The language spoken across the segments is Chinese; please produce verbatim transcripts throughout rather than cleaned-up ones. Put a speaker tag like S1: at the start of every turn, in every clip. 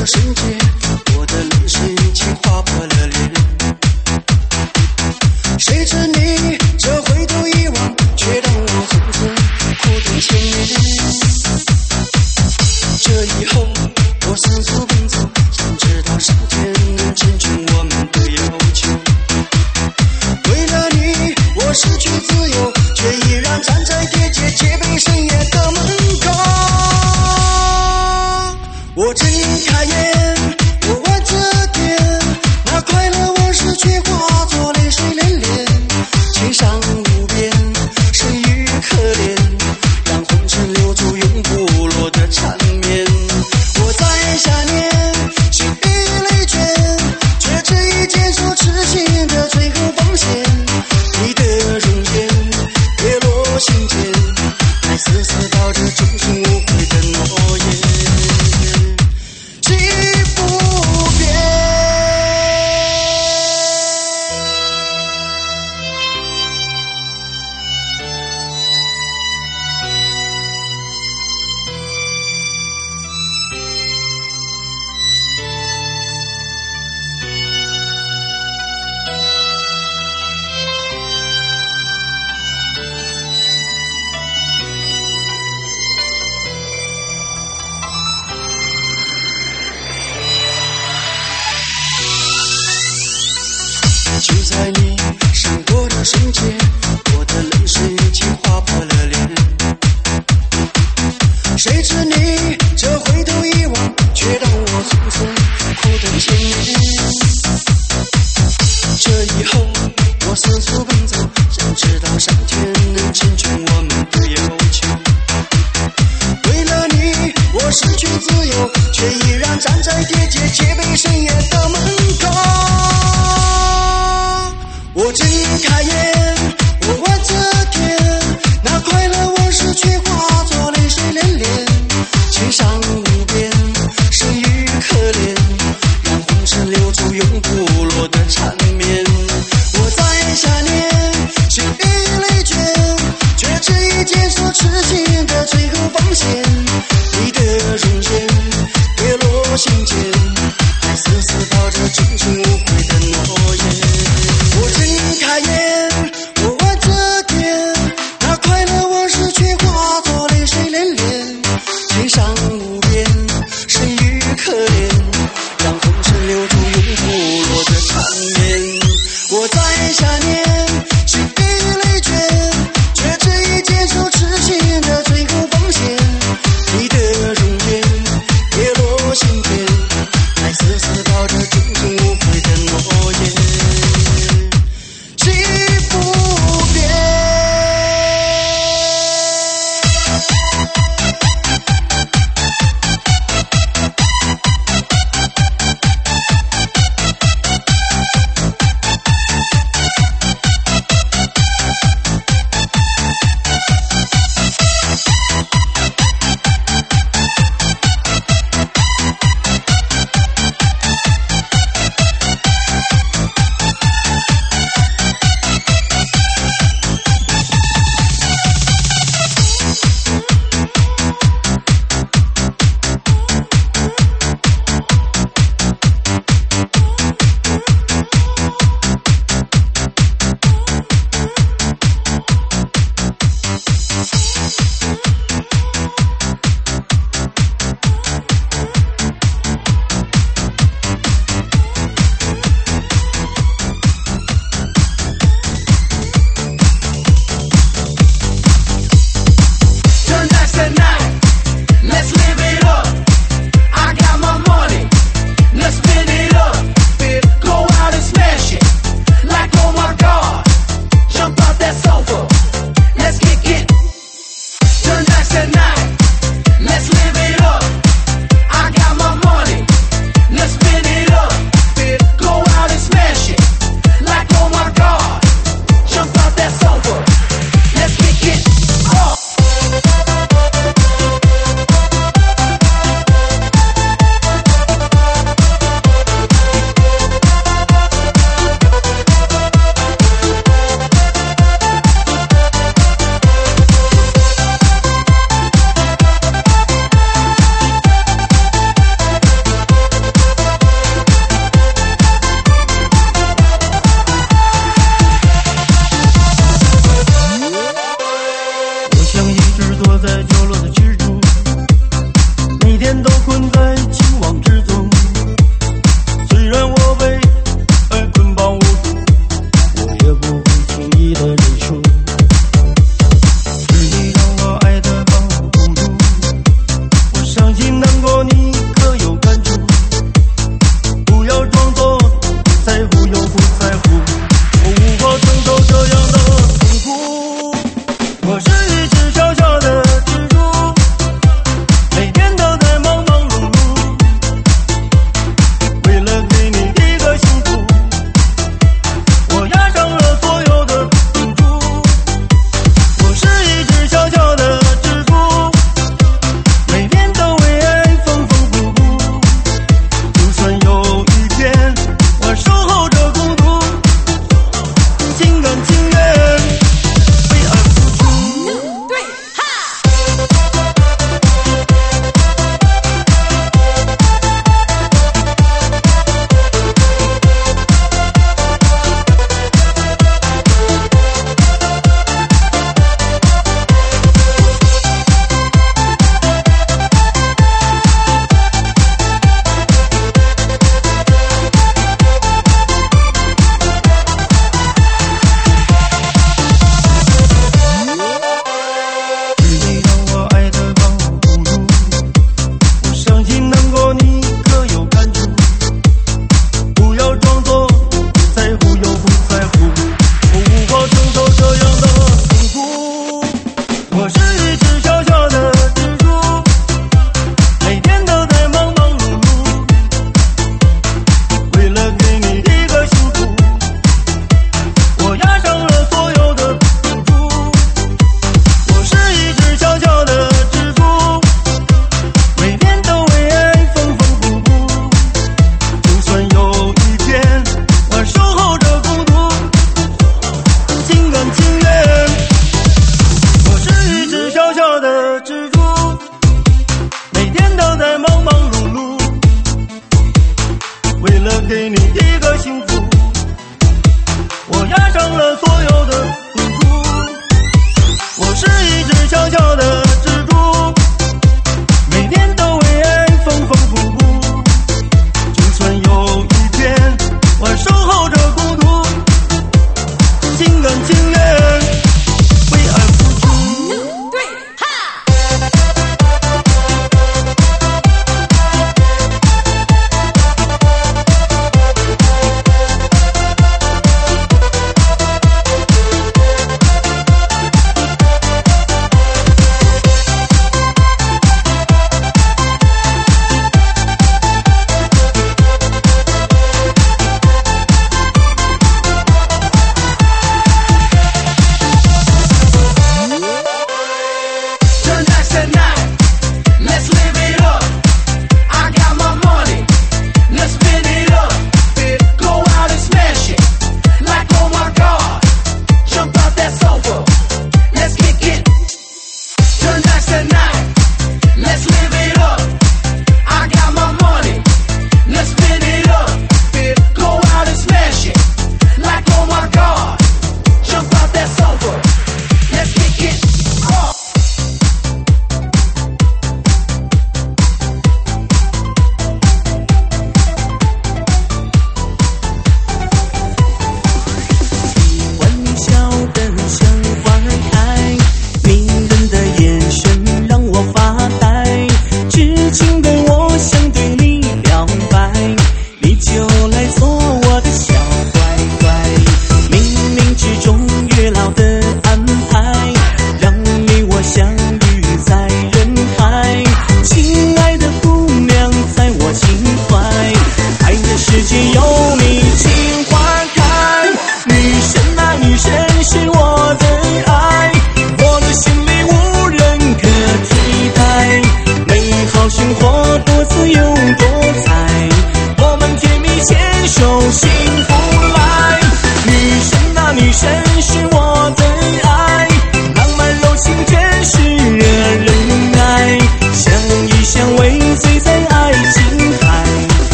S1: 的瞬间，我的泪水已经划破了脸。谁知你这回头一望，却让我红色苦等千年。这以后我四处奔走，想知道上天能成全我们的要求。为了你，我失去自由，却依然站在地界戒备深夜的门口。我睁开眼，我望着天，那快乐往事却化作泪水连连，情伤无边，生与可怜，让红尘留住永不落的缠绵。我在想念，心已累倦，却执意坚守痴情的最后防线。你的容颜跌落心间，还丝丝道着终生无悔的诺言。记不变。就在你闪过的瞬间，我的泪水已经划破了脸。谁知你这回头一望，却让我红色苦等千年。这以后我四处奔走，想知道上天能成全我们的要求。为了你，我失去自由，却依然站在地界戒备深夜的门口。我睁开眼，我望着天，那快乐往事却化作泪水连连，情伤无边，生与可怜，让红尘留住永不落的缠绵。我在想念，心已累倦，却执意坚守痴情的最后防线。你的容颜跌落心间，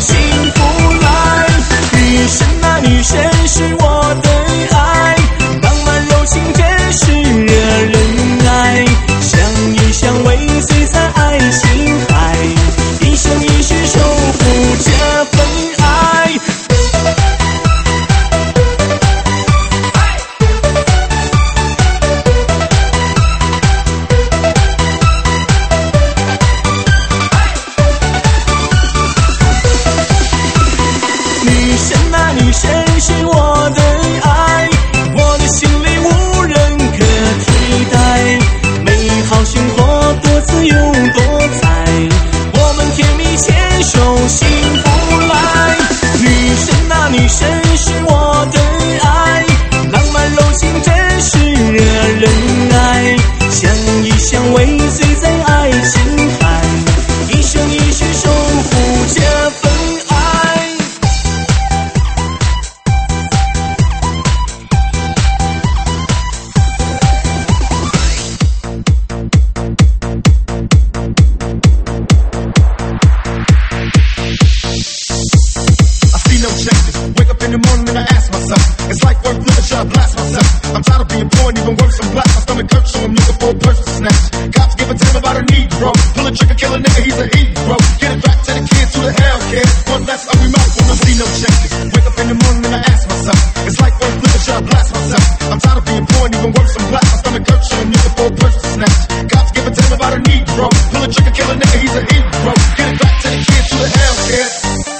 S1: 幸福来。女神啊，女神是我的爱，浪漫柔情真是惹人爱。相依相偎，随在爱心海，一生一世守护这份爱。女神啊，女神是我的爱，我的心里无人可替代。美好生活多自由多彩，我们甜蜜牵手幸福来。女神啊，女神是我的爱，浪漫柔情真是惹人爱。相依相偎，随在爱心海，一生一世守护这份爱。
S2: No changes. Wake up in the morning and I ask myself, it's like worth living, should I blast myself? I'm tired of being poor and even worse, I'm black. My stomach hurts, so I'm looking for a person to snatch. Cops give a damn about a Negro. Pull a trigger, kill a nigga, he's a hero. Get it back to the kids who the hell cares. One less ugly mouth, wanna see no changes. Wake up in the morning and I ask myself, it's like worth living, should I blast myself? I'm tired of being poor and even worse, I'm black. My stomach hurts, so I'm looking for a person to snatch. Cops give a damn about a Negro. Pull a trigger, kill a nigga, he's a hero. Get it back to the kids who the hell cares.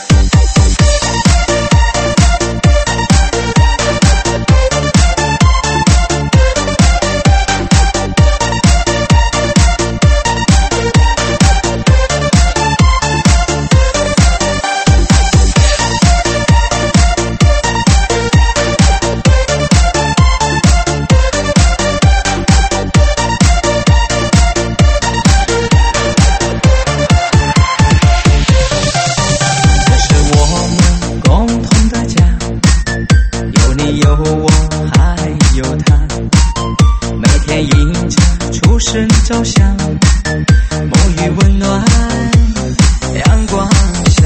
S1: 照相，沐浴温暖阳光下，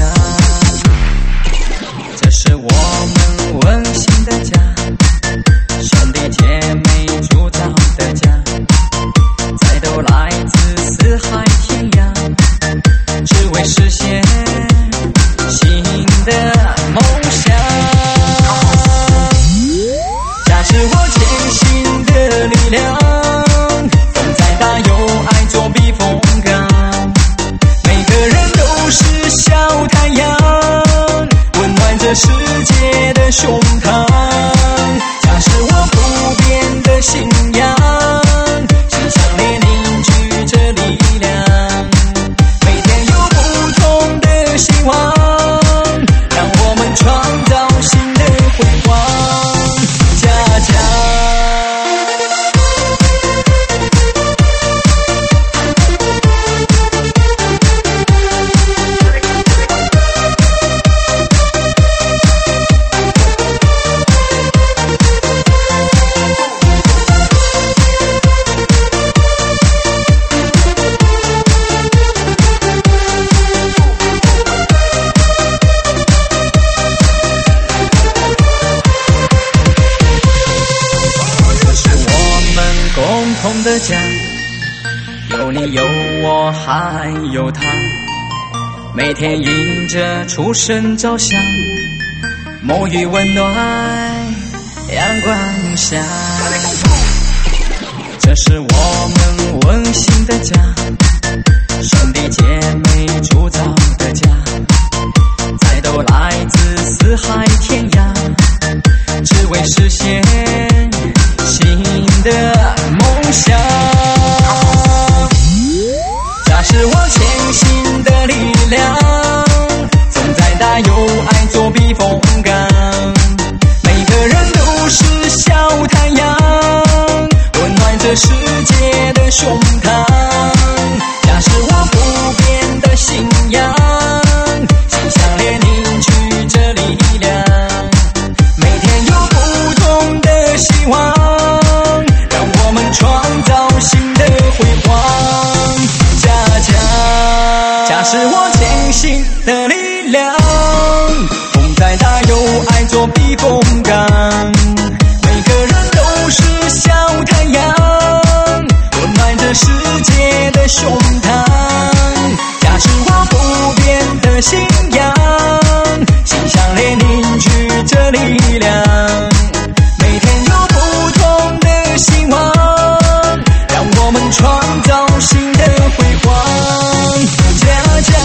S1: 这是我们温馨的家，兄弟姐妹铸造的家，再都来自四海天涯，只为实现新的梦想。家是我前行的力量，避风港，每个人都是小太阳，温暖着世界的胸膛。家是我不变的信仰，心相连凝聚着力量，每天有不同的希望，让我们创造新的辉煌。家家的家，有你有我还有他，每天迎着初升照相，沐浴温暖阳光下，这是我们温馨的家，兄弟姐妹铸造的家，再都来自四海天涯，只为实现新的梦想。家是我前行的力量，总在大有爱做避风港，每个人都是小太阳，温暖着世界的胸膛。家是我不变的信仰，心相连凝聚着力量，每天有不同的希望，让我们创造新的辉煌。家家家是我前行的力量。 的信仰，心相连凝聚着力量，每天有不同的希望，让我们创造新的辉煌。家家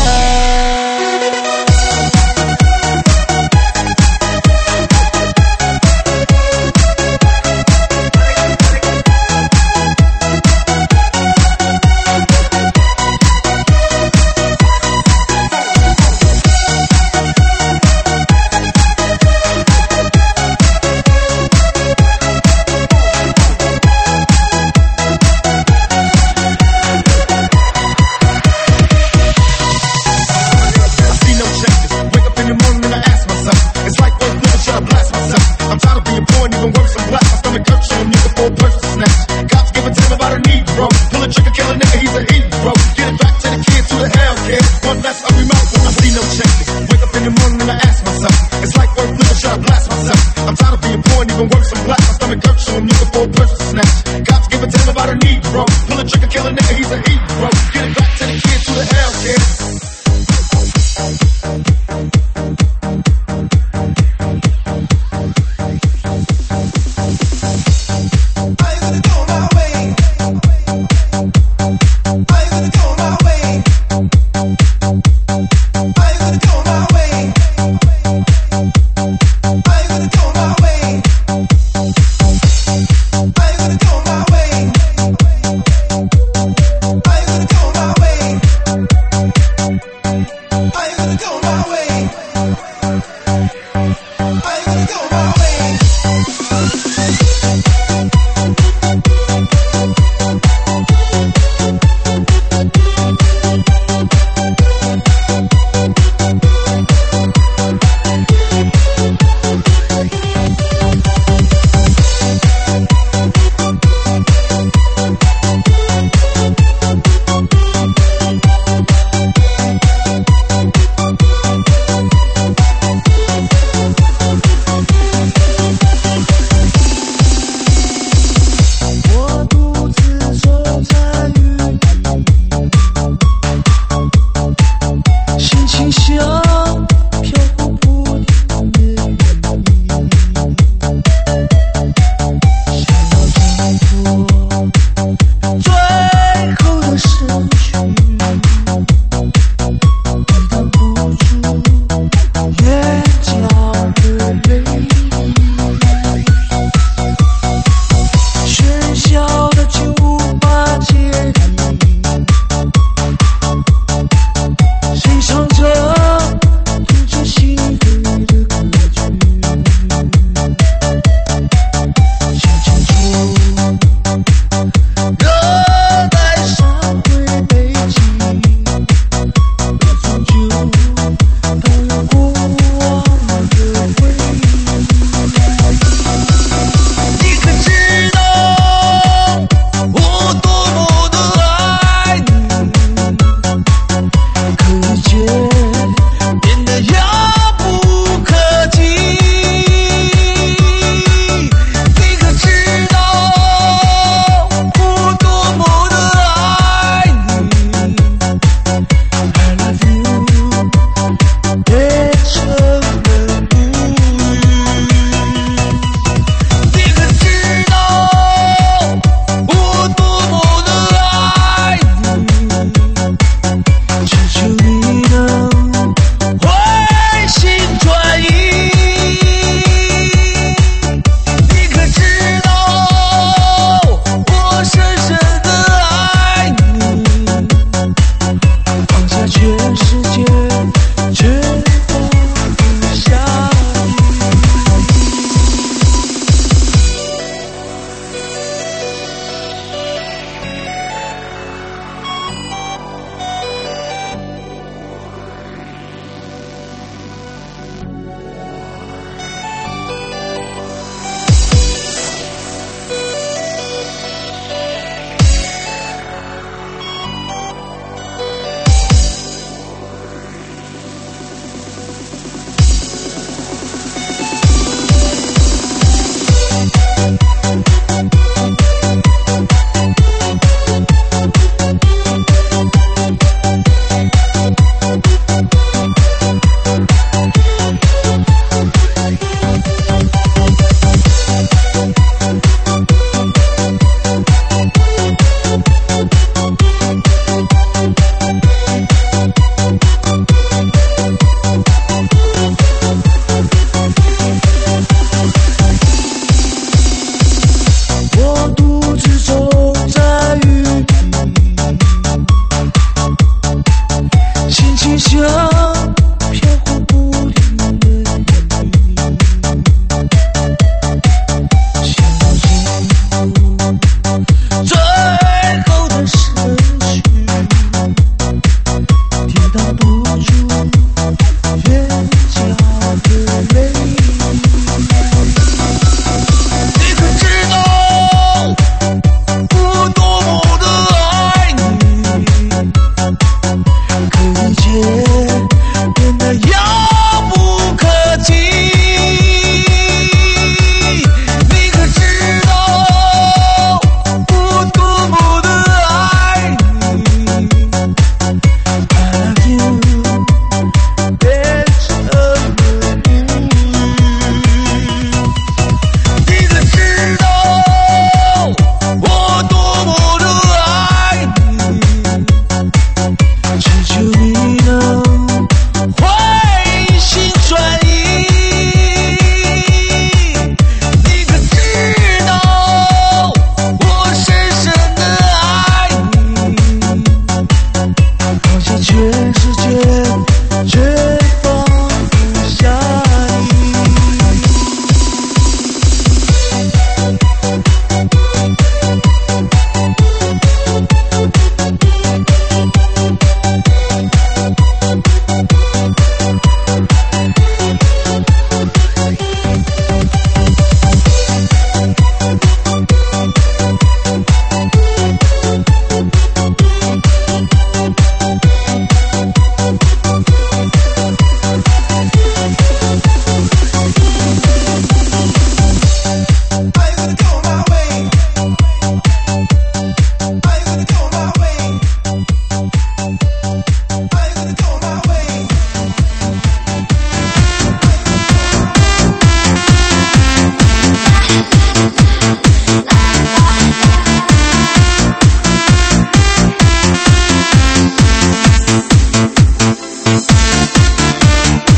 S1: We'll be right back.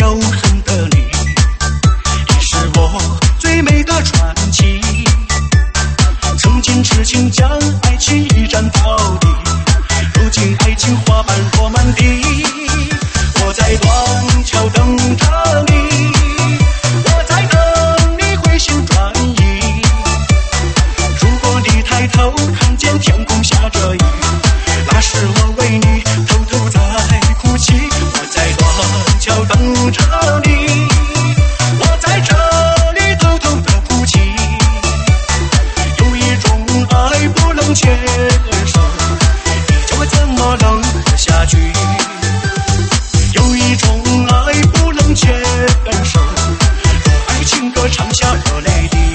S1: 永恒的你，你是我最美的传奇。曾经痴情将爱情一战到底，如今爱情花瓣落满地。我在断桥等着你，我在等你回心转意。如果你抬头看见天空下着雨，那是我为你偷偷在哭泣。我在断桥等着你，我在这里偷偷的哭泣。有一种爱不能牵手，你叫我怎么能活下去？有一种爱不能牵手，若爱情歌唱下热泪滴。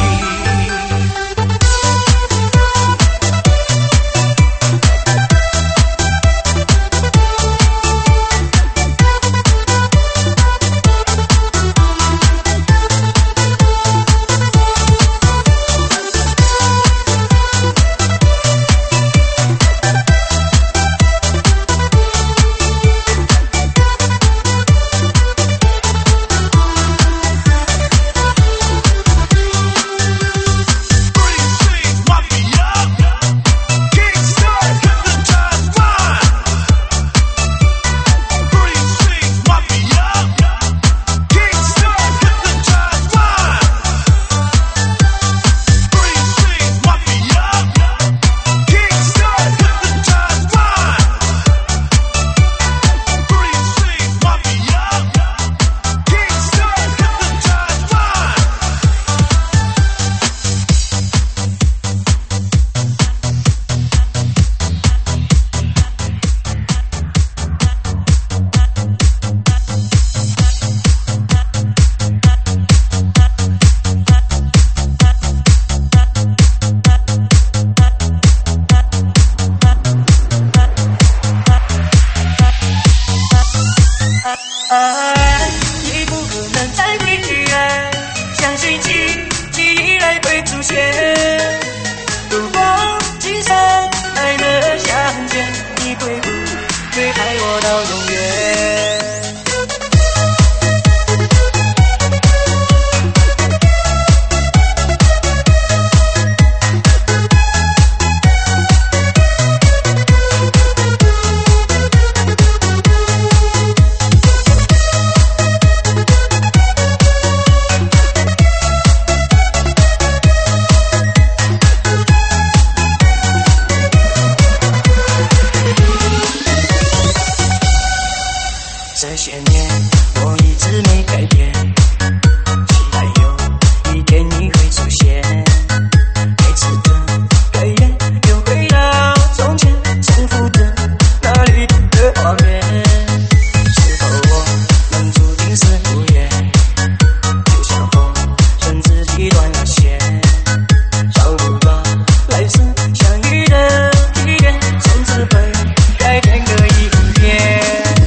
S3: 这些年我一直没改变，期待有一天你会出现。每次的改变又回到从前，重复着那里的画面。是否我们注定是无缘？就像风顺自己断了线，找不到来世相遇的地点，甚至会改变个一天。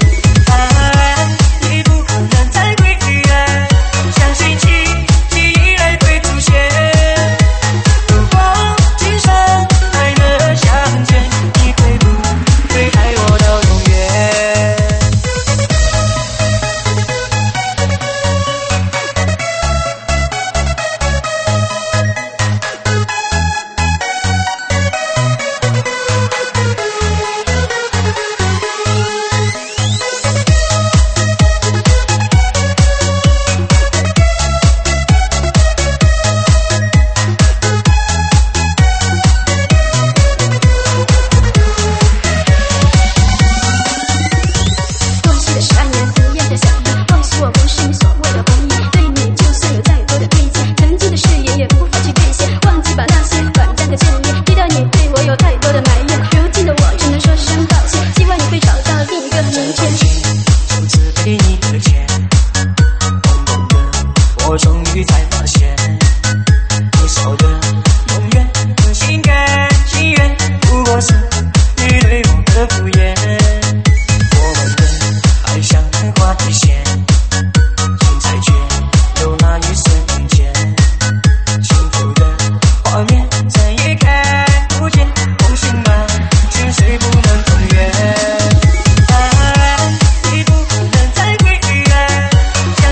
S3: 我终于才发现，你说的永远和心甘情愿，不过是你对我的敷衍。我们的爱像画地线，现在却有那一瞬间，幸福的画面再也看不见，梦醒了，却谁不能永远。爱已不可能再回来，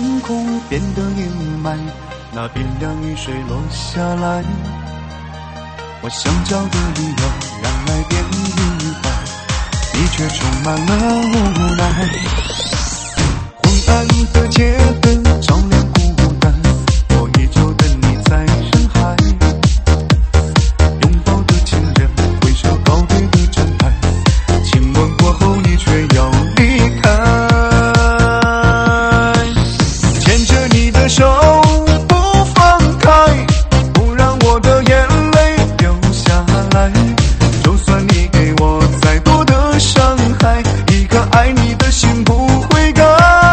S4: 空变得阴霾，那冰凉雨水落下来，我想找个理由让爱变愉快，你却充满了无奈。昏暗的街灯照亮孤单，我依旧等你在人海，拥抱的情人挥手告别的站台，亲吻过后你却要离开，牵着你的手不放开，不让我的眼泪流下来，就算你给我再多的伤害，一颗爱你的心不会改，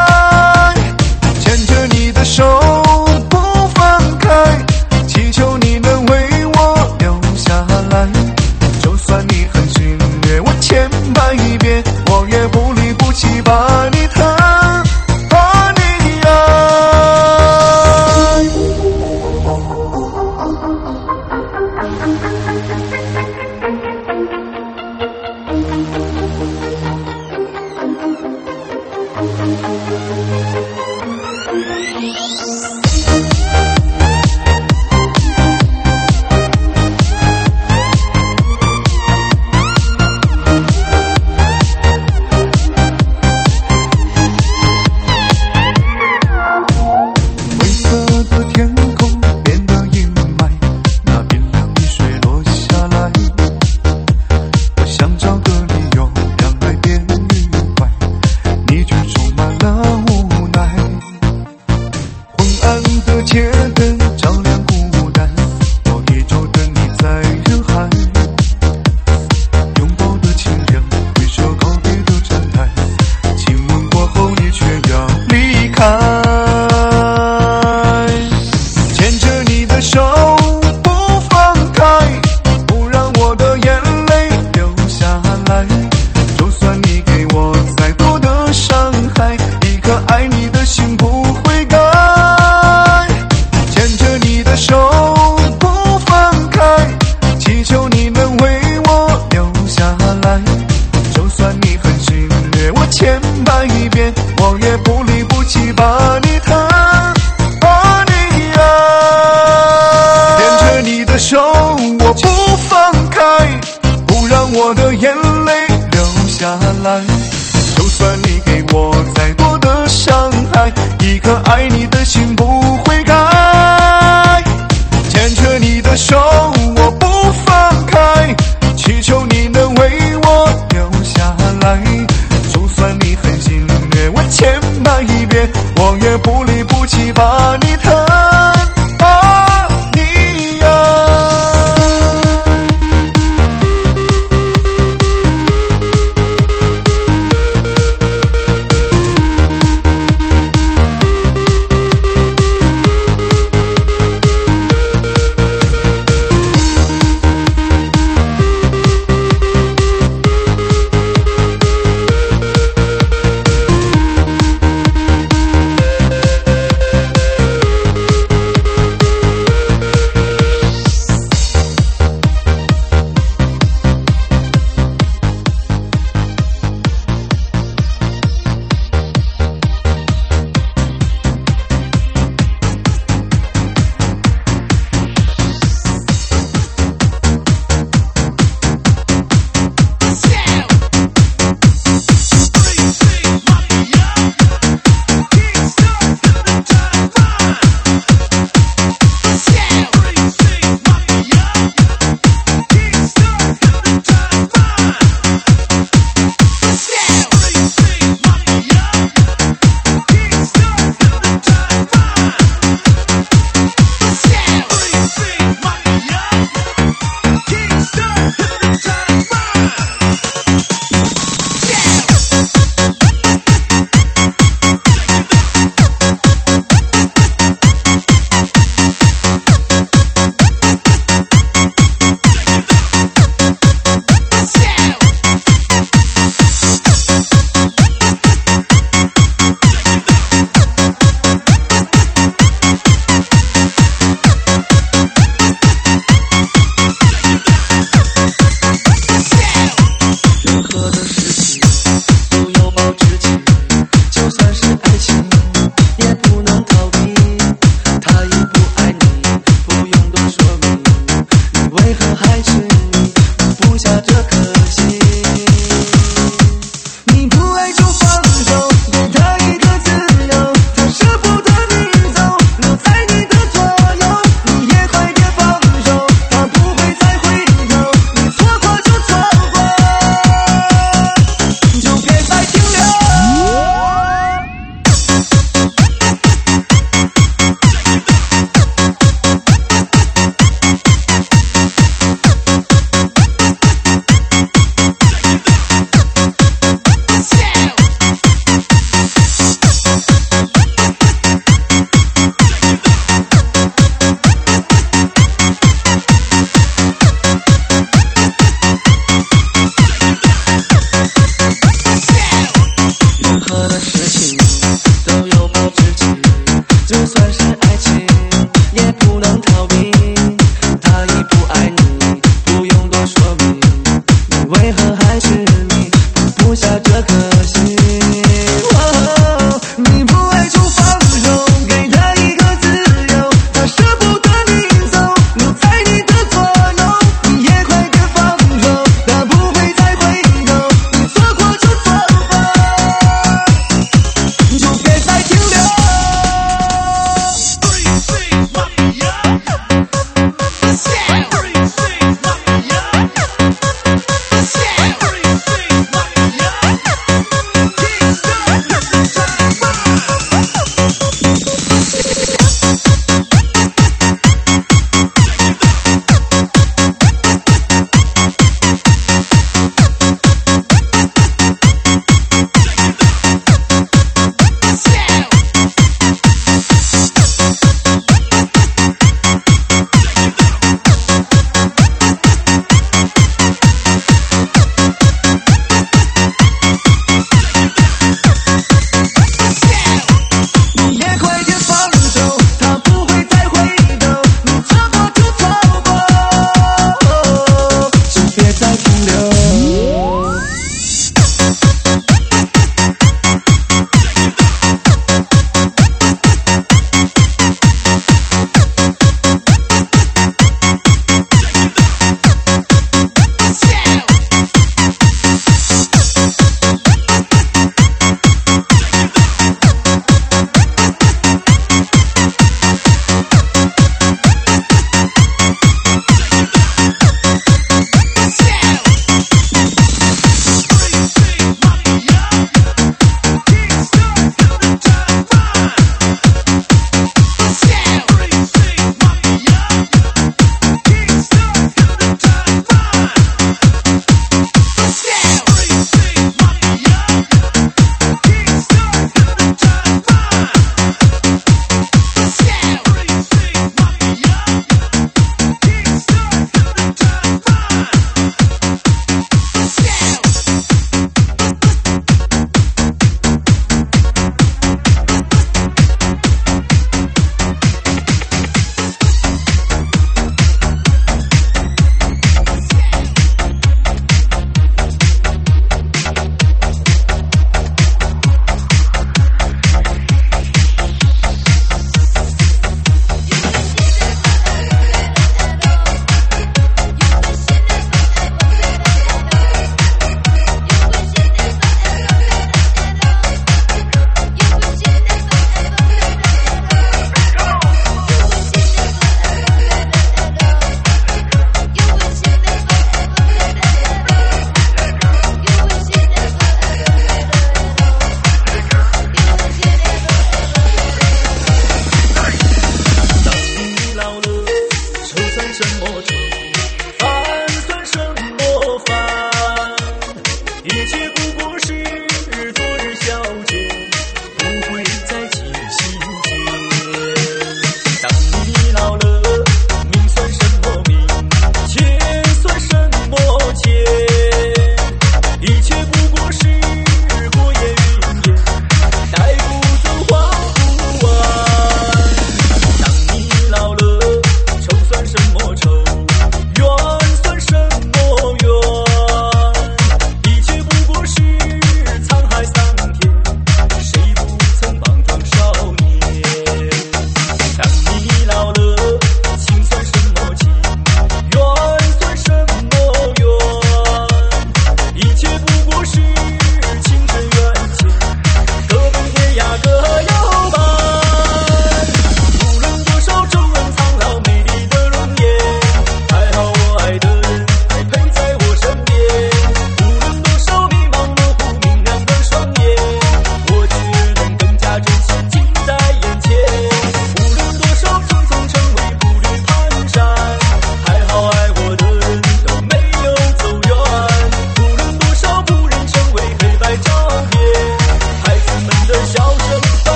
S4: 牵着你的手不放开，祈求你能为我留下来，就算你狠心虐我千百遍，我也不离不弃把你疼，把你爱。灰色的天空变得阴霾，那冰凉雨水落下来，我想找个理由让爱变愉快，你却充满了无奈。昏暗的街灯照亮孤单，我依旧等你在人海，拥抱的情人挥手告别的站台，亲吻过后你却要离开，牵着你的手不放开，不让我的眼泪流下来，就算你给我再多的伤害，一颗爱你的心不会改，牵着你的手不放开，祈求你能为我留下来，就算你狠心虐我千百遍，我也不离不弃把你疼，把你爱。牵着你的手我不放开，不让我的眼泪流下来，就算你给我再多的伤害，一颗爱你的心不会改，牵着你的手我不放开，祈求你能为我留下来，就算你狠心虐我千百遍，我也不离不弃把你疼，把你爱。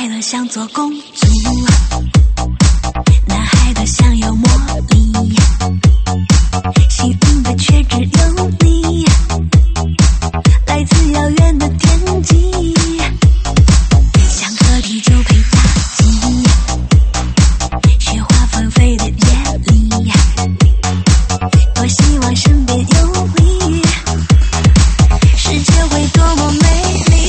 S5: 孩都想做公主，男孩都想有魔力，幸运的却只有你，来自遥远的天际，想和地久配搭机，雪花纷飞的夜里，多希望身边有你，世界会多么美丽。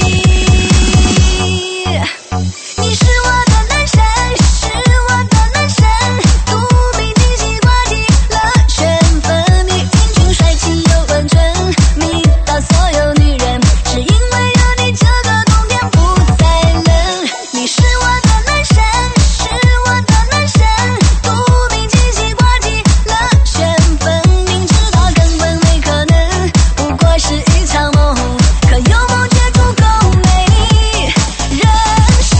S5: 你是我的男神，是我的男神，独臂惊喜挂起了旋风，你英俊帅气又温存，迷倒所有女人，是因为有你这个冬天不再冷。你是我的男神，是我的男神，独臂惊喜挂起了旋风，明知道根本没可能，不过是一场梦，可有梦却足够美丽人生。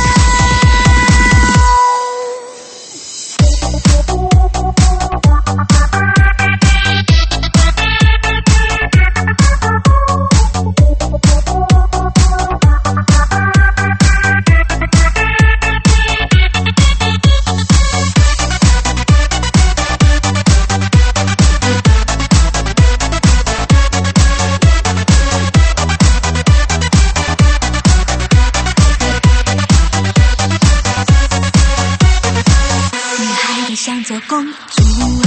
S5: 女孩都想做公主，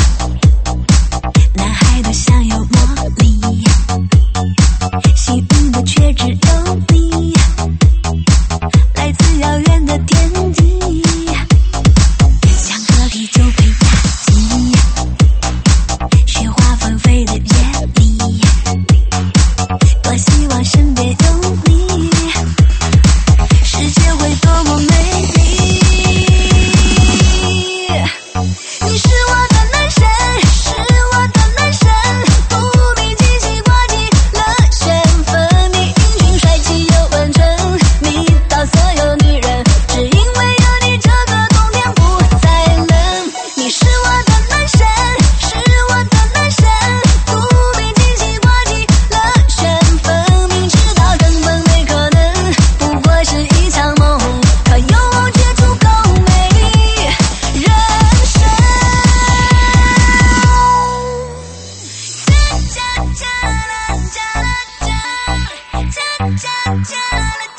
S5: 男孩都想有魔力，幸运的却只有你，来自遥远的天际，想和地久配搭机，雪花纷飞的夜里，多希望身边有你，世界会多么美丽。你是我的男神，是我的男神，独臂惊喜挂起了旋风，你英俊帅气又温存，迷倒所有女人，只因为有你这个冬天不再冷。你是我的男神，是我的男神，独臂惊喜挂起了旋风，明知道根本没可能，不过是一场梦，可有梦却足够美丽人生。cha cha cha la cha la cha cha cha cha la